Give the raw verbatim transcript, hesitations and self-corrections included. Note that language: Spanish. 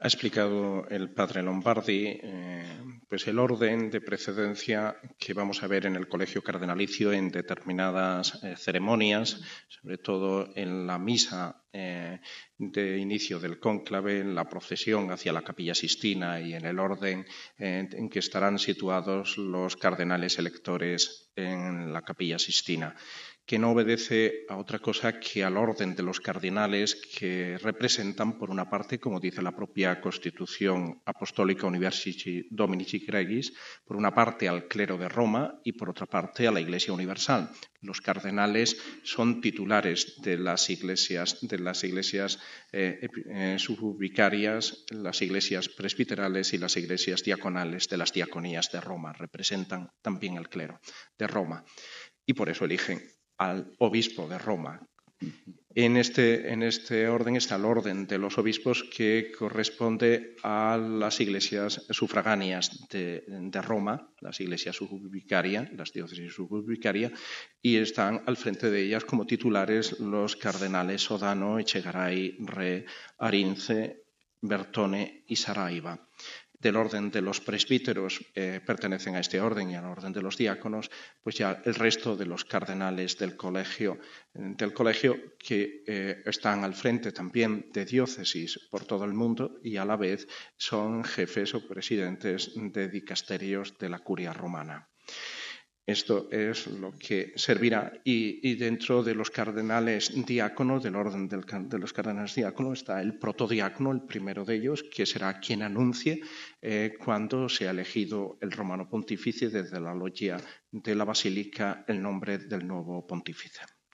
Ha explicado el padre Lombardi eh, pues el orden de precedencia que vamos a ver en el colegio cardenalicio en determinadas eh, ceremonias, sobre todo en la misa eh, de inicio del cónclave, en la procesión hacia la Capilla Sixtina y en el orden eh, en que estarán situados los cardenales electores en la Capilla Sixtina, que no obedece a otra cosa que al orden de los cardinales que representan, por una parte, como dice la propia Constitución Apostólica Universi Dominici Gregis, por una parte al clero de Roma y por otra parte a la Iglesia Universal. Los cardenales son titulares de las iglesias, de las iglesias eh, eh, subbicarias, las iglesias presbiterales y las iglesias diaconales de las diaconías de Roma. Representan también al clero de Roma y por eso eligen al obispo de Roma. En este, en este orden está el orden de los obispos, que corresponde a las iglesias sufragáneas de, de Roma, las iglesias subbicarias, las diócesis subbicarias, y están al frente de ellas como titulares los cardenales Sodano, Echegaray, Re, Arinze, Bertone y Saraiva. Del orden de los presbíteros eh, pertenecen a este orden, y al orden de los diáconos, pues ya el resto de los cardenales del colegio, del colegio que eh, están al frente también de diócesis por todo el mundo y a la vez son jefes o presidentes de dicasterios de la curia romana. Esto es lo que servirá, y, y dentro de los cardenales diáconos, del orden del, de los cardenales diáconos, está el protodiácono, el primero de ellos, que será quien anuncie eh, cuando sea elegido el romano pontífice desde la loggia de la basílica el nombre del nuevo pontífice.